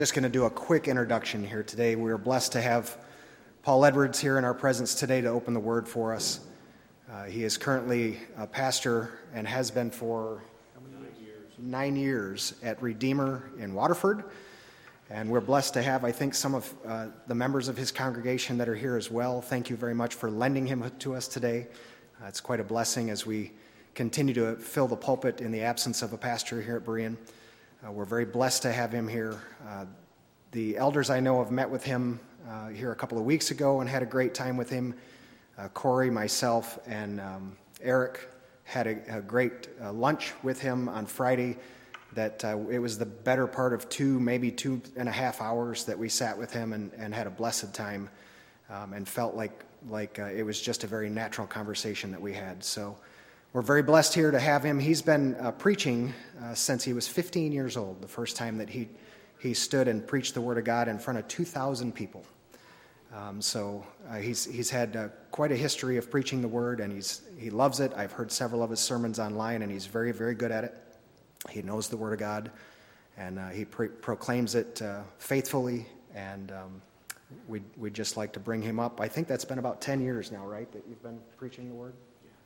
Just going to do a quick introduction here today. We are blessed to have Paul Edwards here in our presence today to open the Word for us. He is currently a pastor and has been for 9 years at Redeemer in Waterford. And we're blessed to have, I think, some of the members of his congregation that are here as well. Thank you very much for lending him to us today. It's quite a blessing as we continue to fill the pulpit in the absence of a pastor here at Berean. We're very blessed to have him here. The elders I know have met with him here a couple of weeks ago and had a great time with him. Corey, myself, and Eric had a great lunch with him on Friday. That it was the better part of maybe 2.5 hours that we sat with him and had a blessed time and felt like it was just a very natural conversation that we had. So we're very blessed here to have him. He's been preaching since he was 15 years old, the first time that he stood and preached the Word of God in front of 2,000 people. So he's had quite a history of preaching the Word, and he loves it. I've heard several of his sermons online, and he's very, very good at it. He knows the Word of God, and he proclaims it faithfully, and we'd just like to bring him up. I think that's been about 10 years now, right, that you've been preaching the Word?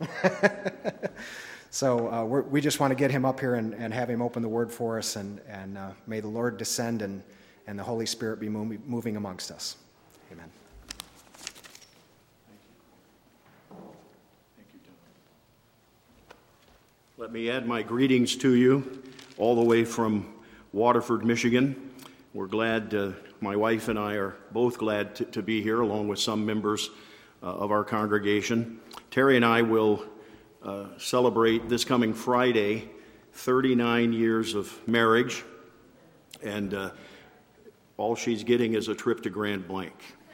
So we just want to get him up here and have him open the Word for us, and may the Lord descend and the Holy Spirit be moving amongst us. Amen. Thank you, Tom. Let me add my greetings to you all the way from Waterford, Michigan. We're glad, my wife and I are both glad to be here, along with some members of our congregation. Terry and I will celebrate this coming Friday 39 years of marriage, and all she's getting is a trip to Grand Blanc.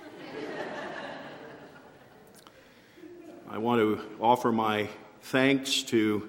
I want to offer my thanks to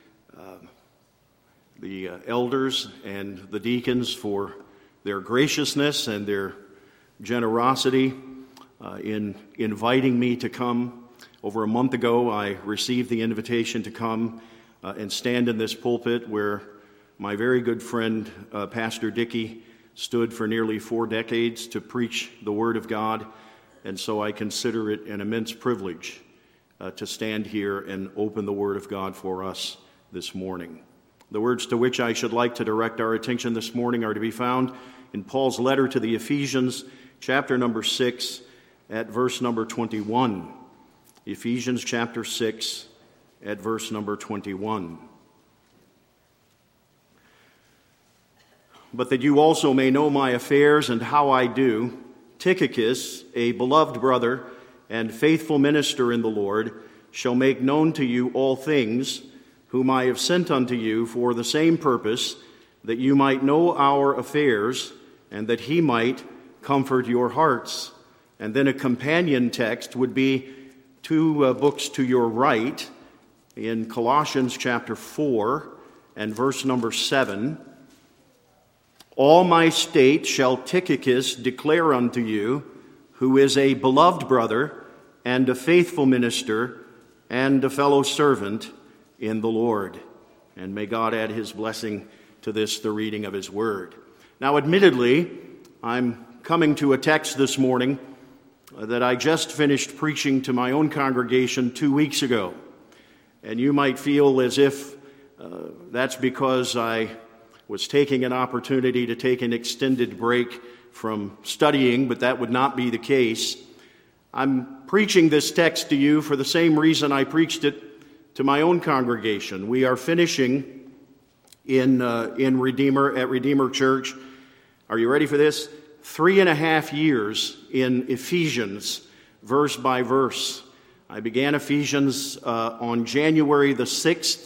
the elders and the deacons for their graciousness and their generosity in inviting me to come. Over a month ago, I received the invitation to come and stand in this pulpit where my very good friend, Pastor Dickey, stood for nearly 4 decades to preach the Word of God, and so I consider it an immense privilege to stand here and open the Word of God for us this morning. The words to which I should like to direct our attention this morning are to be found in Paul's letter to the Ephesians, chapter number 6, at verse number 21. Ephesians chapter 6 at verse number 21. But that you also may know my affairs and how I do, Tychicus, a beloved brother and faithful minister in the Lord, shall make known to you all things, whom I have sent unto you for the same purpose, that you might know our affairs, and that he might comfort your hearts. And then a companion text would be 2 books to your right in Colossians chapter 4 and verse number 7. All my state shall Tychicus declare unto you, who is a beloved brother and a faithful minister and a fellow servant in the Lord. And may God add his blessing to this, the reading of his word. Now, admittedly, I'm coming to a text this morning that I just finished preaching to my own congregation 2 weeks ago. And you might feel as if that's because I was taking an opportunity to take an extended break from studying, but that would not be the case. I'm preaching this text to you for the same reason I preached it to my own congregation. We are finishing in Redeemer, at Redeemer Church. Are you ready for this? 3.5 years in Ephesians, verse by verse. I began Ephesians on January the 6th,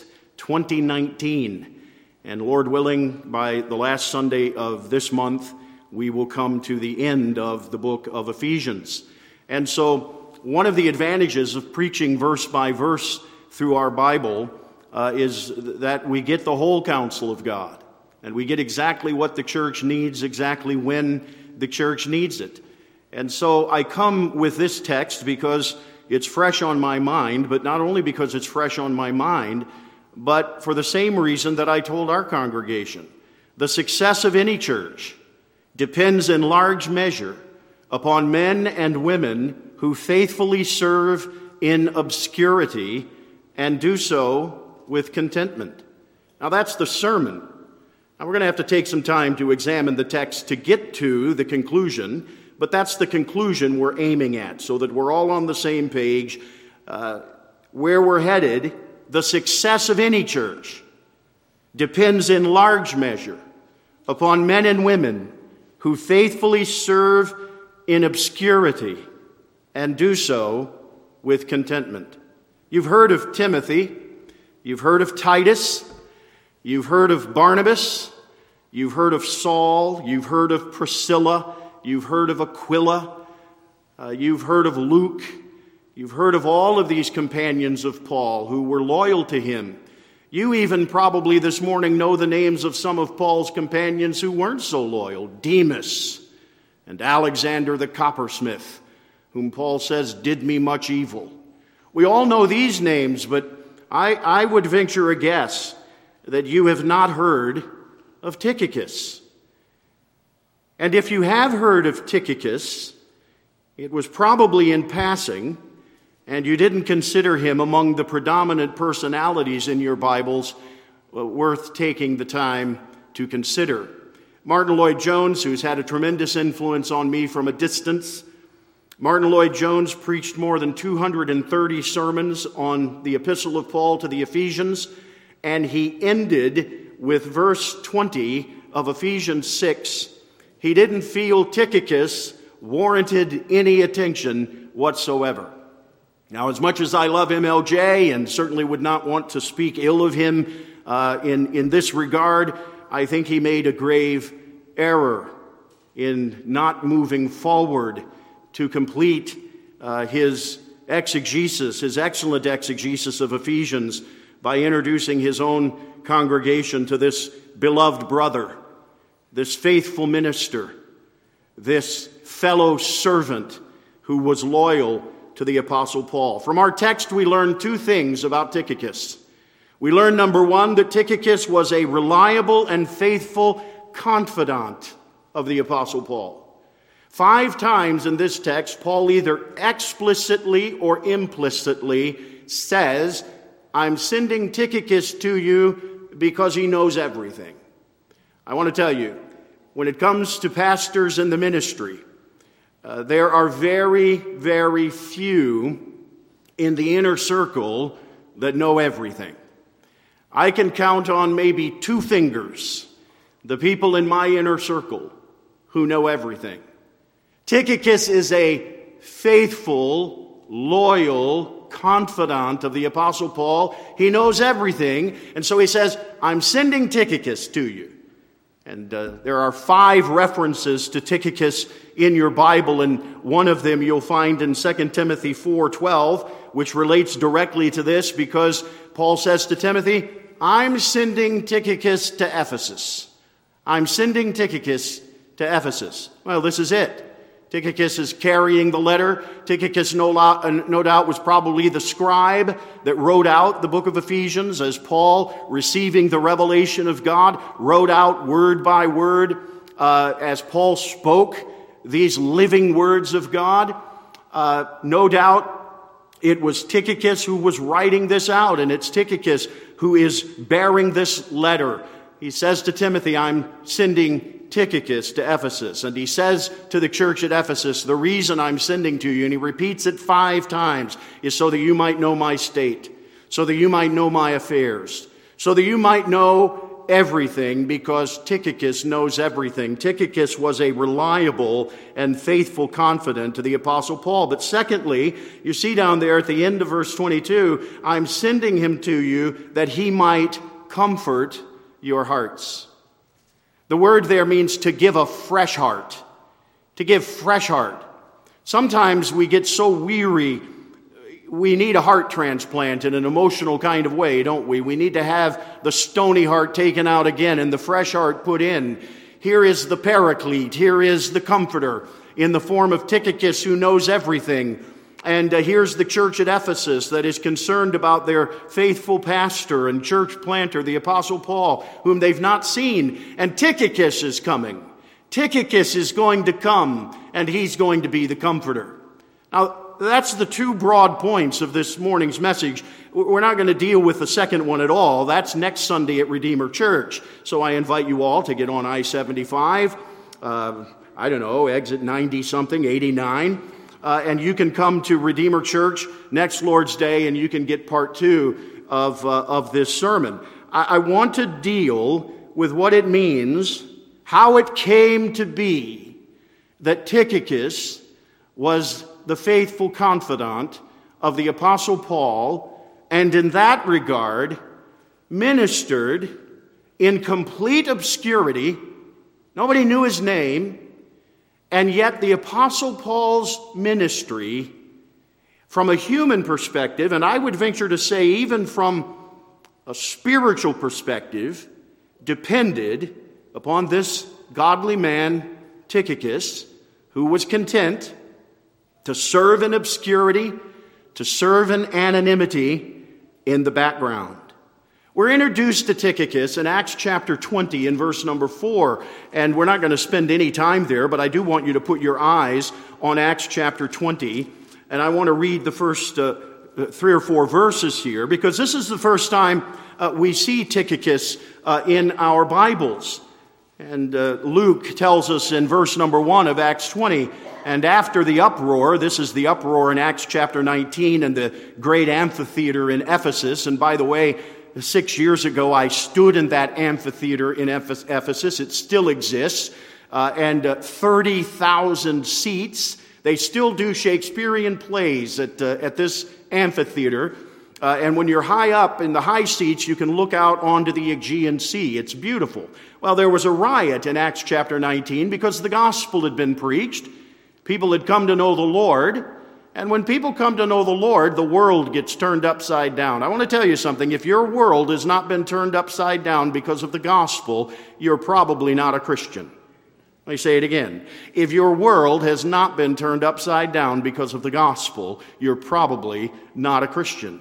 2019. And Lord willing, by the last Sunday of this month, we will come to the end of the book of Ephesians. And so one of the advantages of preaching verse by verse through our Bible is that we get the whole counsel of God. And we get exactly what the church needs, exactly when the church needs it. And so I come with this text because it's fresh on my mind, but not only because it's fresh on my mind, but for the same reason that I told our congregation. The success of any church depends in large measure upon men and women who faithfully serve in obscurity and do so with contentment. Now that's the sermon. Now we're going to have to take some time to examine the text to get to the conclusion, but that's the conclusion we're aiming at so that we're all on the same page. Where we're headed, the success of any church depends in large measure upon men and women who faithfully serve in obscurity and do so with contentment. You've heard of Timothy, you've heard of Titus, you've heard of Barnabas, you've heard of Saul, you've heard of Priscilla, you've heard of Aquila, you've heard of Luke, you've heard of all of these companions of Paul who were loyal to him. You even probably this morning know the names of some of Paul's companions who weren't so loyal. Demas and Alexander the coppersmith, whom Paul says did me much evil. We all know these names, but I would venture a guess that you have not heard of Tychicus. And if you have heard of Tychicus, it was probably in passing, and you didn't consider him among the predominant personalities in your Bibles worth taking the time to consider. Martin Lloyd-Jones, who's had a tremendous influence on me from a distance, Martin Lloyd-Jones preached more than 230 sermons on the Epistle of Paul to the Ephesians, and he ended with verse 20 of Ephesians 6. He didn't feel Tychicus warranted any attention whatsoever. Now, as much as I love MLJ and certainly would not want to speak ill of him in this regard, I think he made a grave error in not moving forward to complete his exegesis, his excellent exegesis of Ephesians, by introducing his own congregation to this beloved brother, this faithful minister, this fellow servant who was loyal to the Apostle Paul. From our text, we learn two things about Tychicus. We learn, number one, that Tychicus was a reliable and faithful confidant of the Apostle Paul. 5 times in this text, Paul either explicitly or implicitly says, I'm sending Tychicus to you because he knows everything. I want to tell you, when it comes to pastors in the ministry, there are very, very few in the inner circle that know everything. I can count on maybe 2 fingers the people in my inner circle who know everything. Tychicus is a faithful, loyal confidant of the Apostle Paul. He knows everything, and so he says, I'm sending Tychicus to you. And there are 5 references to Tychicus in your Bible, and one of them you'll find in 2 Timothy 4:12, which relates directly to this, because Paul says to Timothy, I'm sending Tychicus to Ephesus. I'm sending Tychicus to Ephesus. Well, this is it. Tychicus is carrying the letter. Tychicus, no doubt, was probably the scribe that wrote out the book of Ephesians as Paul, receiving the revelation of God, wrote out word by word as Paul spoke these living words of God. No doubt it was Tychicus who was writing this out, and it's Tychicus who is bearing this letter. He says to Timothy, I'm sending Tychicus to Ephesus. And he says to the church at Ephesus, the reason I'm sending to you, and he repeats it 5 times, is so that you might know my state, so that you might know my affairs, so that you might know everything, because Tychicus knows everything. Tychicus was a reliable and faithful confidant to the Apostle Paul. But secondly, you see down there at the end of verse 22, I'm sending him to you that he might comfort your hearts. The word there means to give a fresh heart. To give fresh heart. Sometimes we get so weary, we need a heart transplant in an emotional kind of way, don't we? We need to have the stony heart taken out again and the fresh heart put in. Here is the Paraclete. Here is the Comforter in the form of Tychicus, who knows everything. And here's the church at Ephesus that is concerned about their faithful pastor and church planter, the Apostle Paul, whom they've not seen. And Tychicus is coming. Tychicus is going to come, and he's going to be the comforter. Now, that's the two broad points of this morning's message. We're not going to deal with the second one at all. That's next Sunday at Redeemer Church. So I invite you all to get on I-75, exit 90-something, 89, and you can come to Redeemer Church next Lord's Day, and you can get part two of this sermon. I want to deal with what it means, how it came to be that Tychicus was the faithful confidant of the Apostle Paul, and in that regard ministered in complete obscurity. Nobody knew his name, and yet the Apostle Paul's ministry, from a human perspective, and I would venture to say even from a spiritual perspective, depended upon this godly man, Tychicus, who was content to serve in obscurity, to serve in anonymity in the background. We're introduced to Tychicus in Acts chapter 20 in verse number 4, and we're not going to spend any time there, but I do want you to put your eyes on Acts chapter 20, and I want to read the first 3 or 4 verses here, because this is the first time we see Tychicus in our Bibles. And Luke tells us in verse number 1 of Acts 20, and after the uproar, this is the uproar in Acts chapter 19 and the great amphitheater in Ephesus. And by the way, 6 years ago, I stood in that amphitheater in Ephesus. It still exists, and 30,000 seats. They still do Shakespearean plays at this amphitheater. And when you're high up in the high seats, you can look out onto the Aegean Sea. It's beautiful. Well, there was a riot in Acts chapter 19 because the gospel had been preached. People had come to know the Lord. And when people come to know the Lord, the world gets turned upside down. I want to tell you something. If your world has not been turned upside down because of the gospel, you're probably not a Christian. Let me say it again. If your world has not been turned upside down because of the gospel, you're probably not a Christian.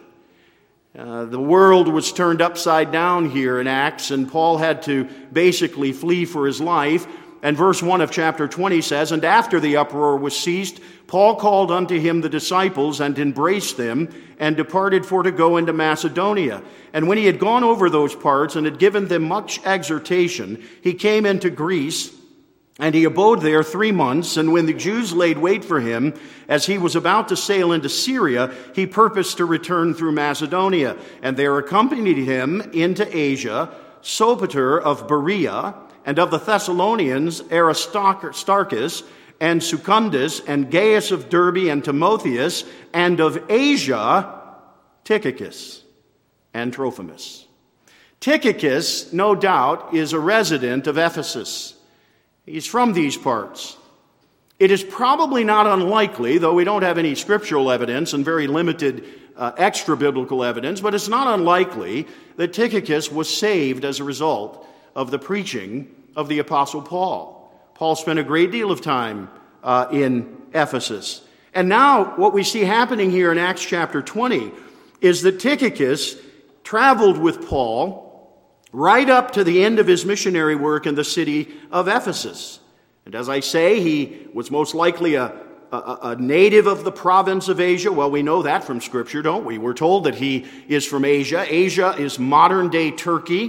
The world was turned upside down here in Acts, and Paul had to basically flee for his life. And verse 1 of chapter 20 says, and after the uproar was ceased, Paul called unto him the disciples and embraced them and departed for to go into Macedonia. And when he had gone over those parts and had given them much exhortation, he came into Greece, and he abode there 3 months. And when the Jews laid wait for him, as he was about to sail into Syria, he purposed to return through Macedonia. And there accompanied him into Asia Sopater of Berea, and of the Thessalonians Aristarchus, and Secundus, and Gaius of Derbe, and Timotheus, and of Asia Tychicus and Trophimus. Tychicus, no doubt, is a resident of Ephesus. He's from these parts. It is probably not unlikely, though we don't have any scriptural evidence and very limited extra-biblical evidence, but it's not unlikely that Tychicus was saved as a result of the preaching of the Apostle Paul. Paul spent a great deal of time in Ephesus. And now what we see happening here in Acts chapter 20 is that Tychicus traveled with Paul right up to the end of his missionary work in the city of Ephesus. And as I say, he was most likely a native of the province of Asia. Well, we know that from Scripture, don't we? We're told that he is from Asia. Asia is modern-day Turkey.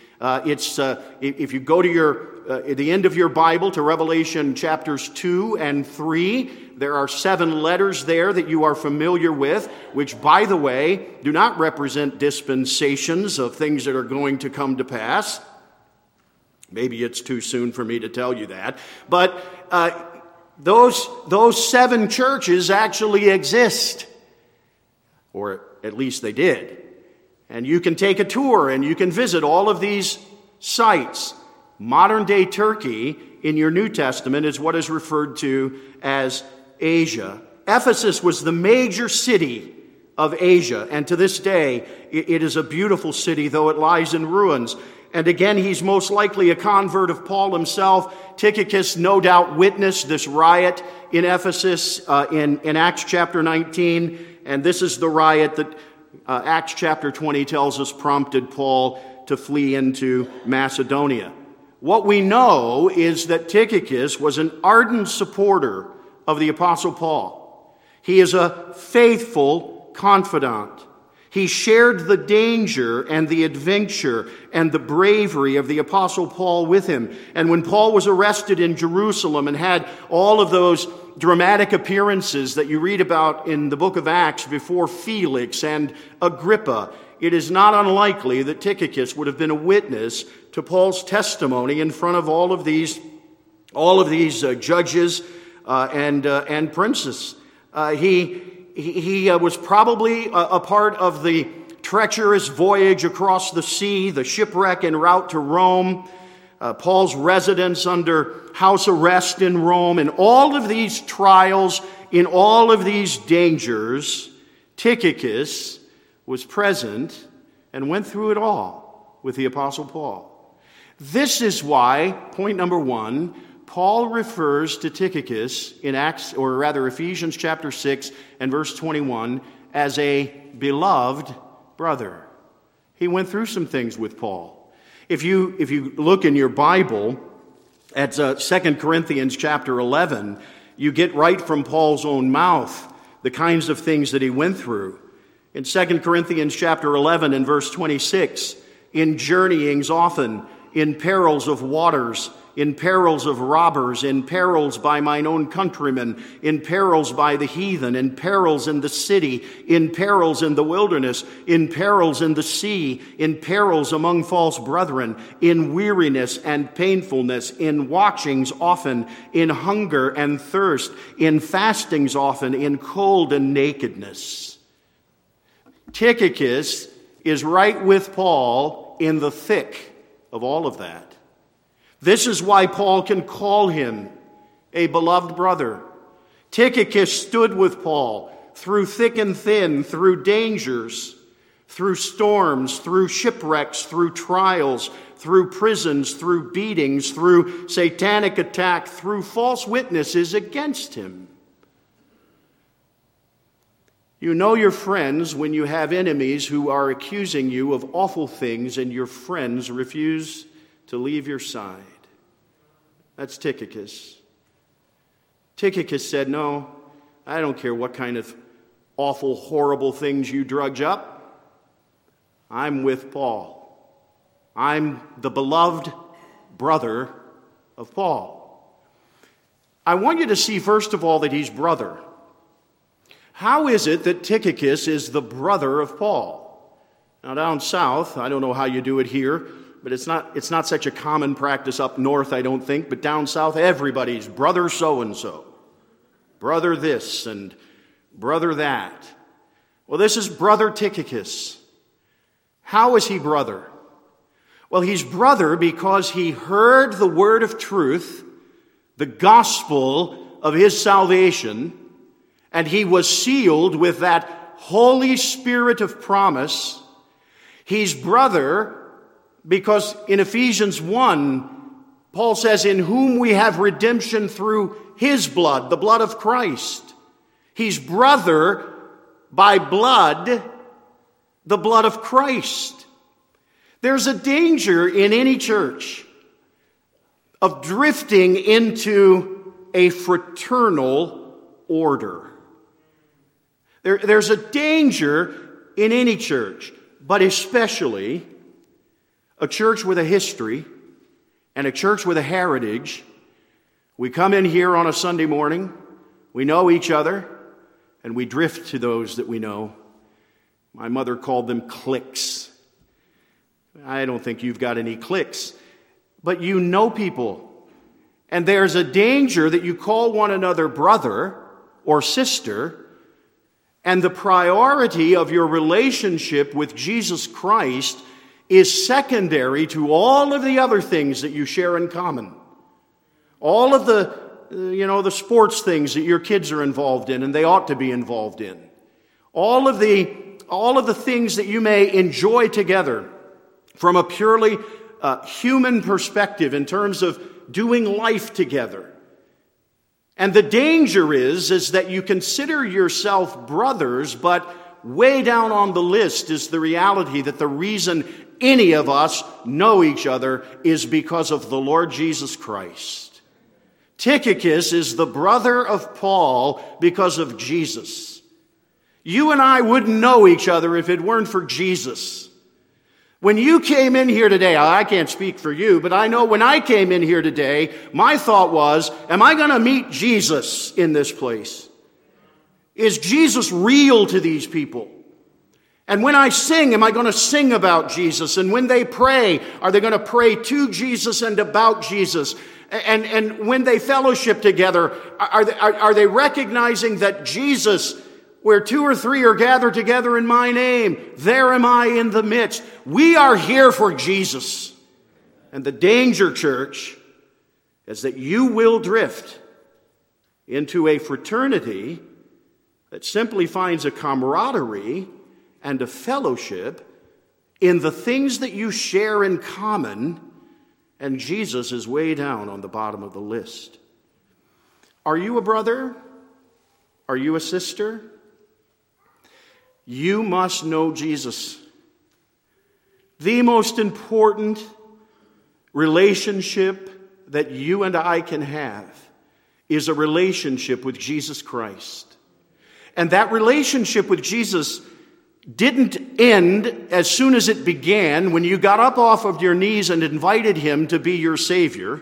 If you go to the end of your Bible to Revelation chapters 2 and 3, there are 7 letters there that you are familiar with, which, by the way, do not represent dispensations of things that are going to come to pass. Maybe it's too soon for me to tell you that. But those 7 churches actually exist, or at least they did. And you can take a tour and you can visit all of these sites. Modern-day Turkey in your New Testament is what is referred to as Asia. Ephesus was the major city of Asia, and to this day it is a beautiful city, though it lies in ruins. And again, he's most likely a convert of Paul himself. Tychicus no doubt witnessed this riot in Ephesus in Acts chapter 19, and this is the riot that Acts chapter 20 tells us prompted Paul to flee into Macedonia. what we know is that Tychicus was an ardent supporter of the Apostle Paul. He is a faithful confidant. He shared the danger and the adventure and the bravery of the Apostle Paul with him. And when Paul was arrested in Jerusalem and had all of those dramatic appearances that you read about in the book of Acts before Felix and Agrippa, it is not unlikely that Tychicus would have been a witness to Paul's testimony in front of all of these judges and princes. He was probably a part of the treacherous voyage across the sea, the shipwreck en route to Rome, Paul's residence under house arrest in Rome. In all of these trials, in all of these dangers, Tychicus was present and went through it all with the Apostle Paul. This is why, point number one, Paul refers to Tychicus in Ephesians chapter 6 and verse 21 as a beloved brother. He went through some things with Paul. If you look in your Bible at 2 Corinthians chapter 11, you get right from Paul's own mouth the kinds of things that he went through. In 2 Corinthians chapter 11 and verse 26, in journeyings often, in perils of waters, in perils of robbers, in perils by mine own countrymen, in perils by the heathen, in perils in the city, in perils in the wilderness, in perils in the sea, in perils among false brethren, in weariness and painfulness, in watchings often, in hunger and thirst, in fastings often, in cold and nakedness. Tychicus is right with Paul in the thick of all of that. This is why Paul can call him a beloved brother. Tychicus stood with Paul through thick and thin, through dangers, through storms, through shipwrecks, through trials, through prisons, through beatings, through satanic attack, through false witnesses against him. You know your friends when you have enemies who are accusing you of awful things and your friends refuse to leave your side. That's Tychicus. Tychicus said, no, I don't care what kind of awful, horrible things you drudge up. I'm with Paul. I'm the beloved brother of Paul. I want you to see, first of all, that he's brother. How is it that Tychicus is the brother of Paul? Now, down south, I don't know how you do it here, but it's not such a common practice up north, I don't think. But down south, everybody's brother so-and-so. Brother this and brother that. Well, this is brother Tychicus. How is he brother? Well, he's brother because he heard the word of truth, the gospel of his salvation, and he was sealed with that Holy Spirit of promise. He's brother because in Ephesians 1, Paul says, in whom we have redemption through his blood, the blood of Christ. He's brother by blood, the blood of Christ. There's a danger in any church of drifting into a fraternal order. There's a danger in any church, but especially a church with a history and a church with a heritage. We come in here on a Sunday morning, we know each other, and we drift to those that we know. My mother called them cliques. I don't think you've got any cliques, but you know people. And there's a danger that you call one another brother or sister, and the priority of your relationship with Jesus Christ is secondary to all of the other things that you share in common. All of the sports things that your kids are involved in and they ought to be involved in. All of the things that you may enjoy together from a purely human perspective in terms of doing life together. And the danger is that you consider yourself brothers, but way down on the list is the reality that the reason any of us know each other is because of the Lord Jesus Christ. Tychicus is the brother of Paul because of Jesus. You and I wouldn't know each other if it weren't for Jesus. When you came in here today, I can't speak for you, but I know when I came in here today, my thought was, am I going to meet Jesus in this place? Is Jesus real to these people? And when I sing, am I going to sing about Jesus? And when they pray, are they going to pray to Jesus and about Jesus? And when they fellowship together, are they recognizing that Jesus, where 2 or 3 are gathered together in my name, there am I in the midst? We are here for Jesus. And the danger, church, is that you will drift into a fraternity that simply finds a camaraderie and a fellowship in the things that you share in common, and Jesus is way down on the bottom of the list. Are you a brother? Are you a sister? You must know Jesus. The most important relationship that you and I can have is a relationship with Jesus Christ. And that relationship with Jesus didn't end as soon as it began when you got up off of your knees and invited him to be your Savior.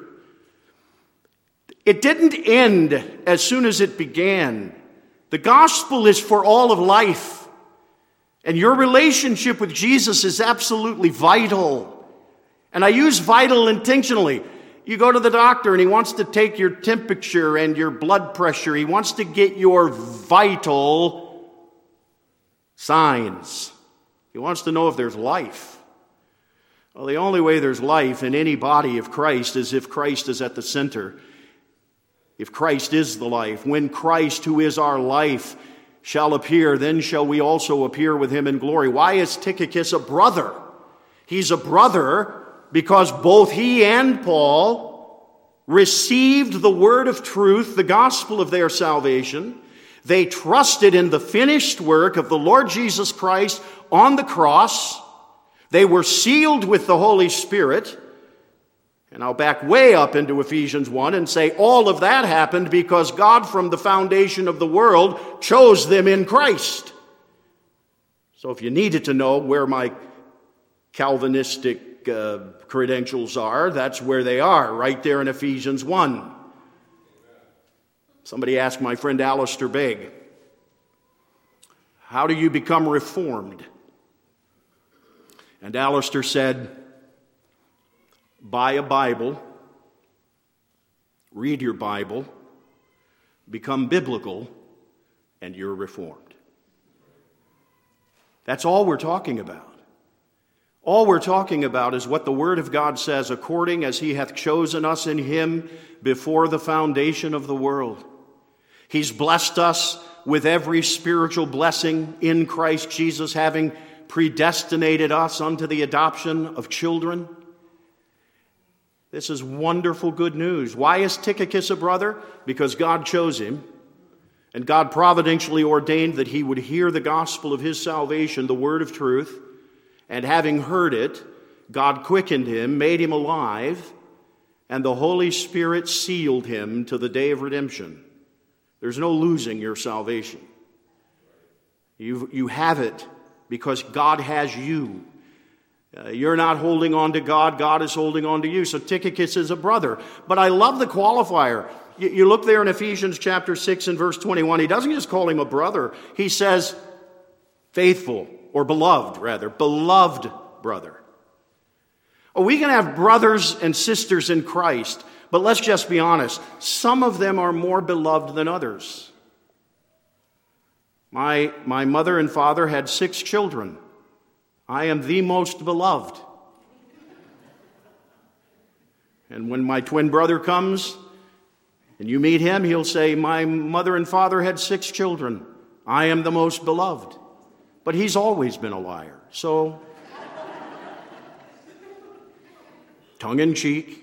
It didn't end as soon as it began. The gospel is for all of life. And your relationship with Jesus is absolutely vital. And I use vital intentionally. You go to the doctor and he wants to take your temperature and your blood pressure. He wants to get your vital signs. He wants to know if there's life. Well, the only way there's life in any body of Christ is if Christ is at the center. If Christ is the life. When Christ, who is our life, shall appear, then shall we also appear with him in glory. Why is Tychicus a brother? He's a brother because both he and Paul received the word of truth, the gospel of their salvation. They trusted in the finished work of the Lord Jesus Christ on the cross. They were sealed with the Holy Spirit. And I'll back way up into Ephesians 1 and say all of that happened because God from the foundation of the world chose them in Christ. So if you needed to know where my Calvinistic credentials are, that's where they are, right there in Ephesians 1. Somebody asked my friend Alistair Begg, how do you become reformed? And Alistair said, buy a Bible, read your Bible, become biblical, and you're reformed. That's all we're talking about. All we're talking about is what the Word of God says, according as he hath chosen us in him before the foundation of the world. He's blessed us with every spiritual blessing in Christ Jesus, having predestinated us unto the adoption of children. This is wonderful good news. Why is Tychicus a brother? Because God chose him, and God providentially ordained that he would hear the gospel of his salvation, the word of truth, and having heard it, God quickened him, made him alive, and the Holy Spirit sealed him to the day of redemption. There's no losing your salvation. You have it because God has you. You're not holding on to God. God is holding on to you. So Tychicus is a brother. But I love the qualifier. You look there in Ephesians chapter 6 and verse 21. He doesn't just call him a brother. He says faithful, or beloved rather. Beloved brother. Oh, we can have brothers and sisters in Christ. But let's just be honest. Some of them are more beloved than others. My mother and father had 6 children. I am the most beloved. And when my twin brother comes and you meet him, he'll say, my mother and father had 6 children. I am the most beloved. But he's always been a liar. So, tongue in cheek.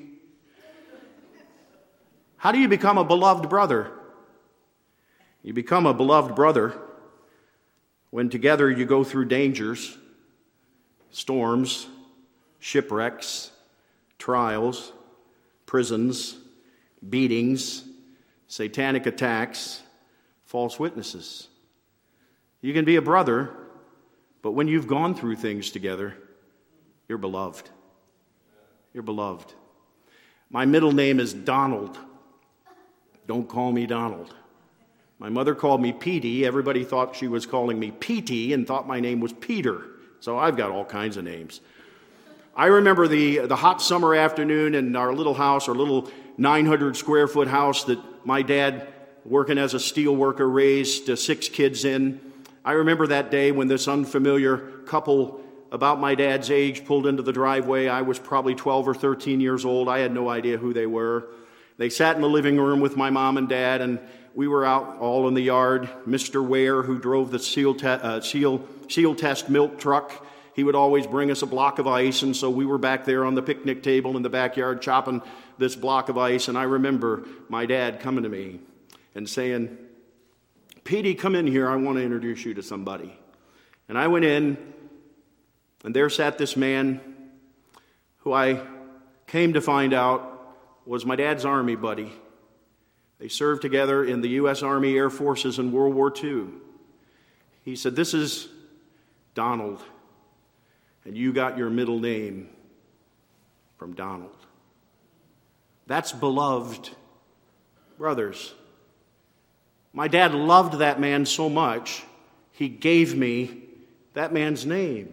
How do you become a beloved brother? You become a beloved brother when together you go through dangers, storms, shipwrecks, trials, prisons, beatings, satanic attacks, false witnesses. You can be a brother, but when you've gone through things together, you're beloved. You're beloved. My middle name is Donald. Don't call me Donald. My mother called me Petey. Everybody thought she was calling me Petey and thought my name was Peter. So I've got all kinds of names. I remember the hot summer afternoon in our little house, our little 900 square foot house that my dad, working as a steel worker, raised 6 kids in. I remember that day when this unfamiliar couple about my dad's age pulled into the driveway. I was probably 12 or 13 years old. I had no idea who they were. They sat in the living room with my mom and dad, and we were out all in the yard. Mr. Ware, who drove the seal test milk truck, he would always bring us a block of ice, and so we were back there on the picnic table in the backyard chopping this block of ice, and I remember my dad coming to me and saying, "Petey, come in here. I want to introduce you to somebody." And I went in, and there sat this man who I came to find out was my dad's Army buddy. They served together in the U.S. Army Air Forces in World War II. He said, "This is Donald, and you got your middle name from Donald." That's beloved, brothers. My dad loved that man so much, he gave me that man's name.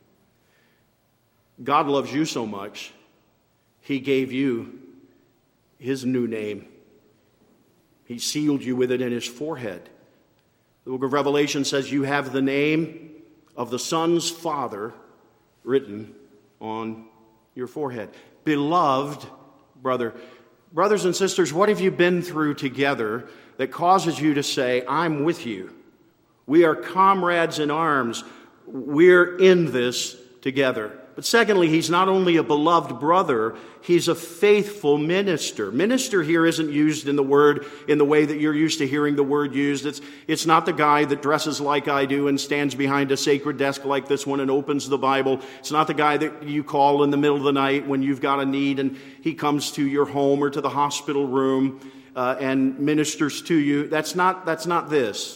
God loves you so much, he gave you his new name. He sealed you with it in his forehead. The book of Revelation says you have the name of the Son's Father written on your forehead. Beloved brother. Brothers and sisters, what have you been through together that causes you to say, "I'm with you"? We are comrades in arms. We're in this together. But secondly, he's not only a beloved brother, he's a faithful minister. Minister here isn't used in the word in the way that you're used to hearing the word used. It's not the guy that dresses like I do and stands behind a sacred desk like this one and opens the Bible. It's not the guy that you call in the middle of the night when you've got a need and he comes to your home or to the hospital room and ministers to you. That's not this.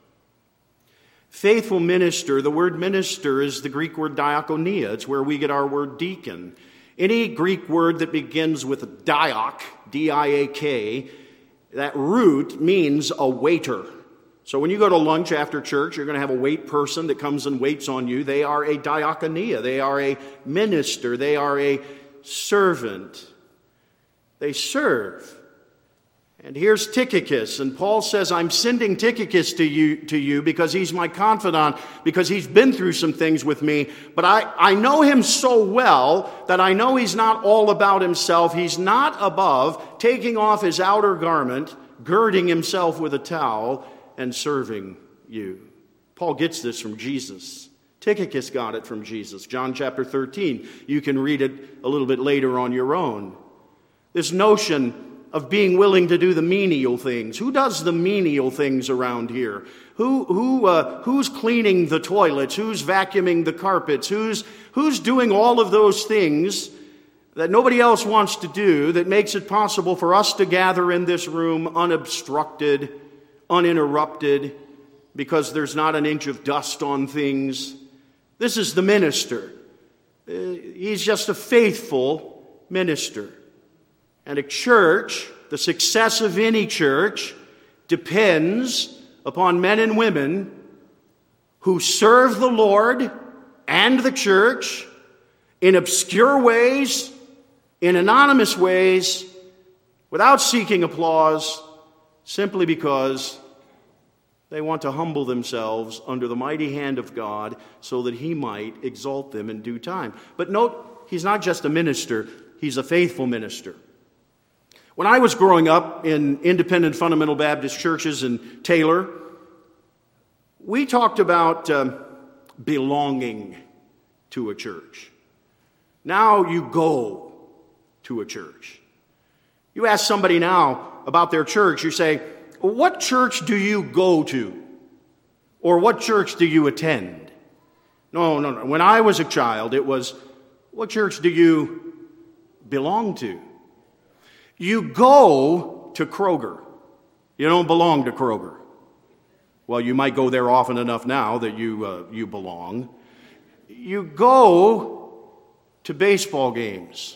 Faithful minister, the word minister is the Greek word diakonia. It's where we get our word deacon. Any Greek word that begins with diak, D-I-A-K, that root means a waiter. So when you go to lunch after church, you're going to have a wait person that comes and waits on you. They are a diakonia. They are a minister. They are a servant. They serve. And here's Tychicus, and Paul says, "I'm sending Tychicus to you because he's my confidant, because he's been through some things with me. But I know him so well that I know he's not all about himself. He's not above taking off his outer garment, girding himself with a towel, and serving you." Paul gets this from Jesus. Tychicus got it from Jesus. John chapter 13. You can read it a little bit later on your own. This notion of being willing to do the menial things. Who does the menial things around here? Who's cleaning the toilets? Who's vacuuming the carpets? Who's doing all of those things that nobody else wants to do that makes it possible for us to gather in this room unobstructed, uninterrupted, because there's not an inch of dust on things? This is the minister. He's just a faithful minister. And a church, the success of any church, depends upon men and women who serve the Lord and the church in obscure ways, in anonymous ways, without seeking applause, simply because they want to humble themselves under the mighty hand of God so that he might exalt them in due time. But note, he's not just a minister, he's a faithful minister. When I was growing up in independent fundamental Baptist churches in Taylor, we talked about belonging to a church. Now you go to a church. You ask somebody now about their church, you say, "What church do you go to?" Or "What church do you attend?" No. When I was a child, it was, What church do you belong to? You go to Kroger. You don't belong to Kroger. Well, you might go there often enough now that you belong. You go to baseball games.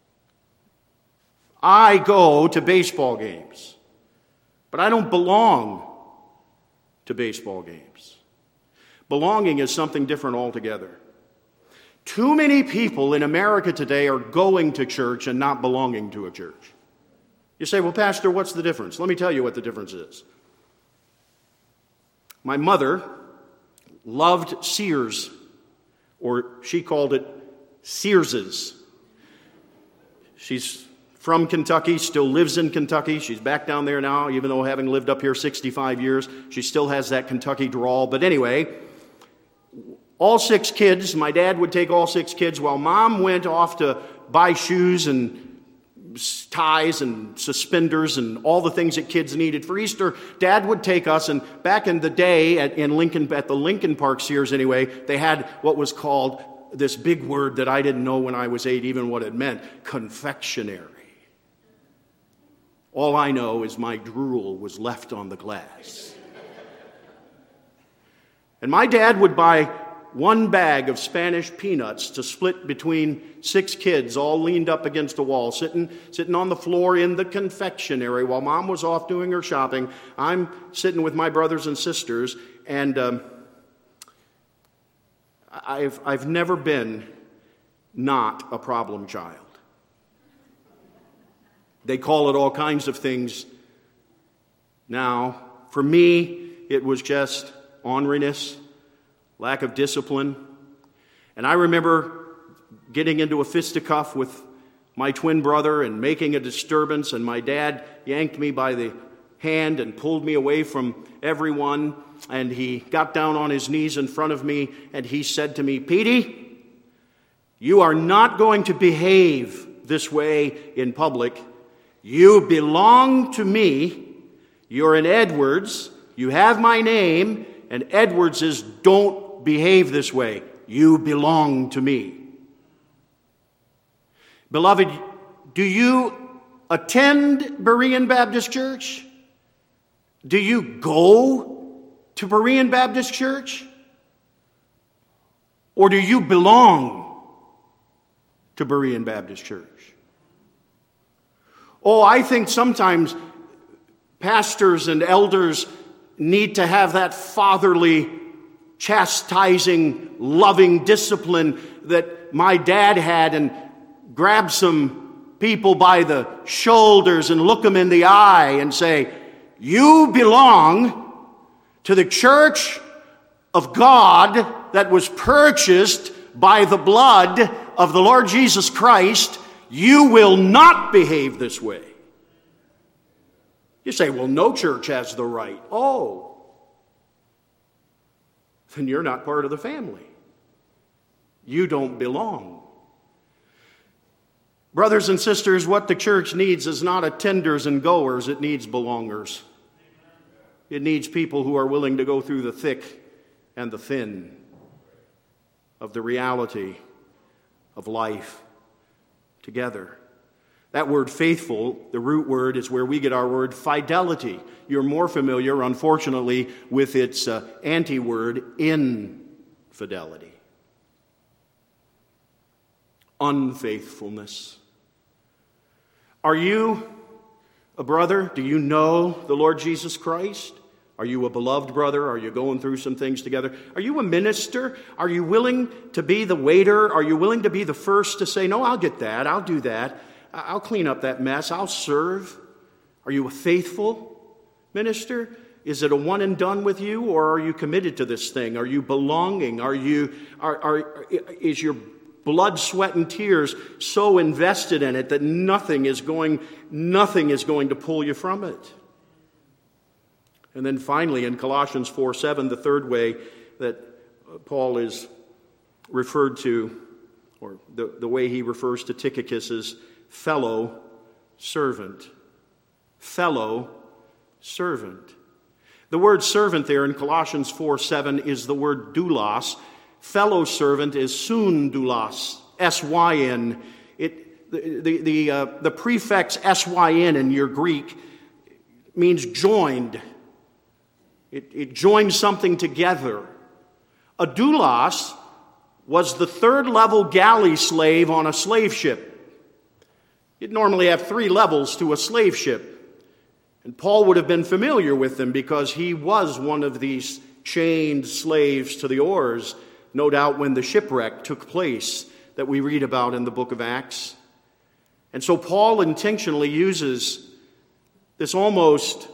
I go to baseball games. But I don't belong to baseball games. Belonging is something different altogether. Too many people in America today are going to church and not belonging to a church. You say, well, Pastor, what's the difference? Let me tell you what the difference is. My mother loved Sears, or she called it Sears's. She's from Kentucky, still lives in Kentucky. She's back down there now, even though having lived up here 65 years, she still has that Kentucky drawl. But anyway, all 6 kids, my dad would take all 6 kids while Mom went off to buy shoes and ties and suspenders and all the things that kids needed for Easter. Dad would take us, and back in the day at the Lincoln Park Sears anyway, they had what was called, this big word that I didn't know when I was 8 even what it meant, confectionery. All I know is my drool was left on the glass. And my dad would buy 1 bag of Spanish peanuts to split between 6 kids, all leaned up against a wall, sitting on the floor in the confectionery while Mom was off doing her shopping. I'm sitting with my brothers and sisters, and I've never been not a problem child. They call it all kinds of things now. For me, it was just orneriness, lack of discipline. And I remember getting into a fisticuff with my twin brother and making a disturbance, and my dad yanked me by the hand and pulled me away from everyone, and he got down on his knees in front of me, and he said to me, "Petey, you are not going to behave this way in public. You belong to me. You're an Edwards. You have my name, and Edwardses don't behave this way. You belong to me." Beloved, do you attend Berean Baptist Church? Do you go to Berean Baptist Church? Or do you belong to Berean Baptist Church? Oh, I think sometimes pastors and elders need to have that fatherly, chastising, loving discipline that my dad had, and grab some people by the shoulders and look them in the eye and say, "You belong to the church of God that was purchased by the blood of the Lord Jesus Christ. You will not behave this way." You say, "Well, no church has the right." Oh, then you're not part of the family. You don't belong. Brothers and sisters, what the church needs is not attenders and goers. It needs belongers. It needs people who are willing to go through the thick and the thin of the reality of life together. That word faithful, the root word, is where we get our word fidelity. You're more familiar, unfortunately, with its anti-word, infidelity. Unfaithfulness. Are you a brother? Do you know the Lord Jesus Christ? Are you a beloved brother? Are you going through some things together? Are you a minister? Are you willing to be the waiter? Are you willing to be the first to say, "No, I'll get that. I'll do that. I'll clean up that mess. I'll serve"? Are you a faithful minister? Is it a one and done with you, or are you committed to this thing? Are you belonging? Is your blood, sweat, and tears so invested in it that nothing is going to pull you from it? And then finally, in Colossians 4:7, the third way that Paul is referred to, or the way he refers to Tychicus, is fellow servant. Fellow servant. The word servant there in Colossians 4:7 is the word doulos. Fellow servant is soon doulos S-Y-N. The prefix S-Y-N in your Greek means joined. It joins something together. A doulos was the third-level galley slave on a slave ship. You'd normally have 3 levels to a slave ship. And Paul would have been familiar with them because he was one of these chained slaves to the oars, no doubt when the shipwreck took place that we read about in the book of Acts. And so Paul intentionally uses this almost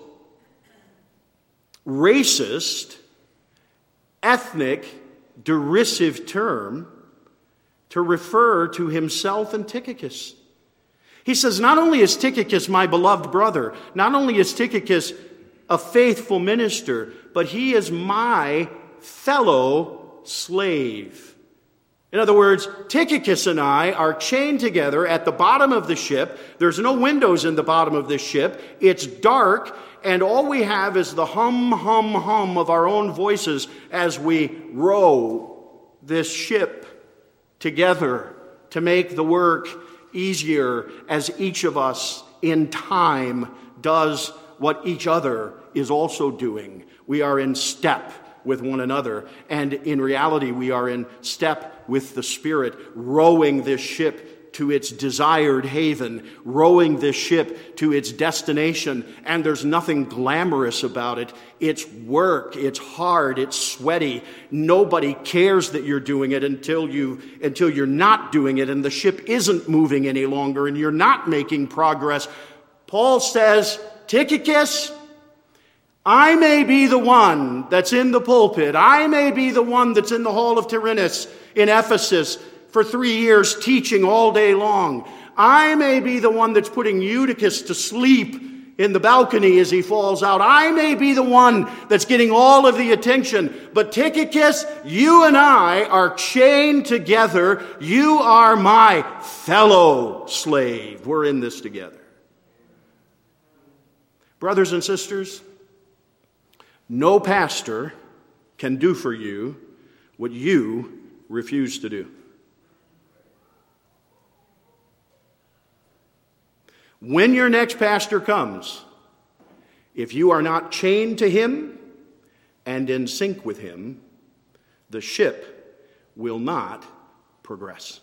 racist, ethnic, derisive term to refer to himself and Tychicus. He says, not only is Tychicus my beloved brother, not only is Tychicus a faithful minister, but he is my fellow slave. In other words, Tychicus and I are chained together at the bottom of the ship. There's no windows in the bottom of this ship. It's dark, and all we have is the hum, hum, hum of our own voices as we row this ship together to make the work easier as each of us in time does what each other is also doing. We are in step with one another, and in reality we are in step with the Spirit, rowing this ship to its desired haven, rowing this ship to its destination, and there's nothing glamorous about it. It's work, it's hard, it's sweaty. Nobody cares that you're doing it until you're not doing it, and the ship isn't moving any longer, and you're not making progress. Paul says, Tychicus, I may be the one that's in the pulpit. I may be the one that's in the hall of Tyrannus in Ephesus for 3 years teaching all day long. I may be the one that's putting Eutychus to sleep in the balcony as he falls out. I may be the one that's getting all of the attention. But Tychicus, you and I are chained together. You are my fellow slave. We're in this together. Brothers and sisters, no pastor can do for you what you refuse to do. When your next pastor comes, if you are not chained to him and in sync with him, the ship will not progress.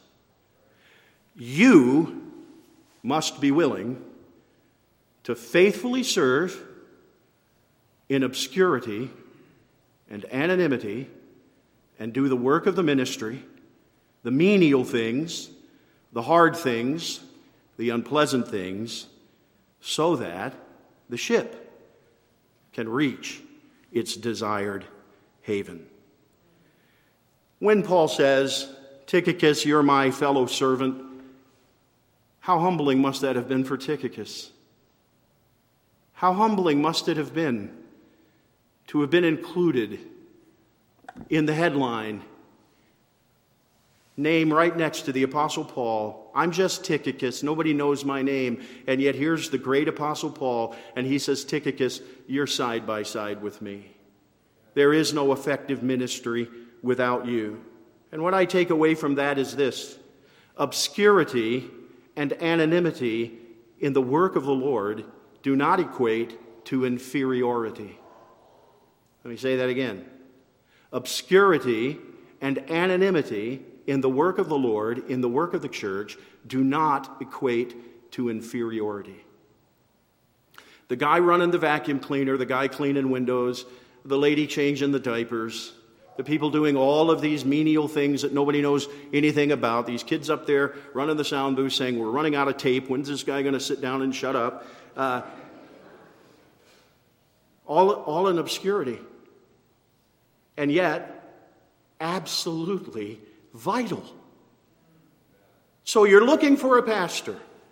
You must be willing to faithfully serve in obscurity and anonymity and do the work of the ministry, the menial things, the hard things, the unpleasant things, so that the ship can reach its desired haven. When Paul says, Tychicus, you're my fellow servant, how humbling must that have been for Tychicus? How humbling must it have been to have been included in the headline, name right next to the Apostle Paul. I'm just Tychicus. Nobody knows my name. And yet here's the great Apostle Paul, and he says, Tychicus, you're side by side with me. There is no effective ministry without you. And what I take away from that is this: obscurity and anonymity in the work of the Lord do not equate to inferiority. Let me say that again. Obscurity and anonymity in the work of the Lord, in the work of the church, do not equate to inferiority. The guy running the vacuum cleaner, the guy cleaning windows, the lady changing the diapers, the people doing all of these menial things that nobody knows anything about, these kids up there running the sound booth saying, we're running out of tape, when's this guy going to sit down and shut up? All in obscurity. And yet, absolutely vital. So you're looking for a pastor.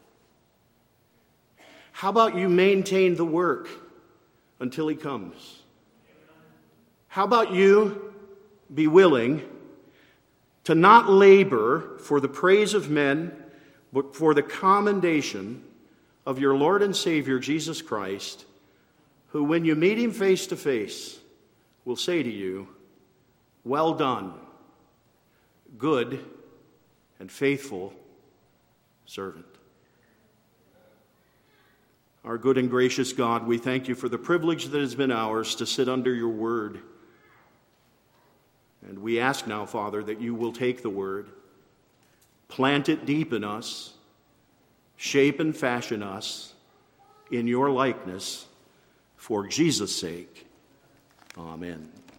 How about you maintain the work until he comes? How about you be willing to not labor for the praise of men, but for the commendation of your Lord and Savior, Jesus Christ, who, when you meet him face to face, will say to you, well done, good and faithful servant. Our good and gracious God, we thank you for the privilege that has been ours to sit under your word. And we ask now, Father, that you will take the word, plant it deep in us, shape and fashion us in your likeness, for Jesus' sake. Amen.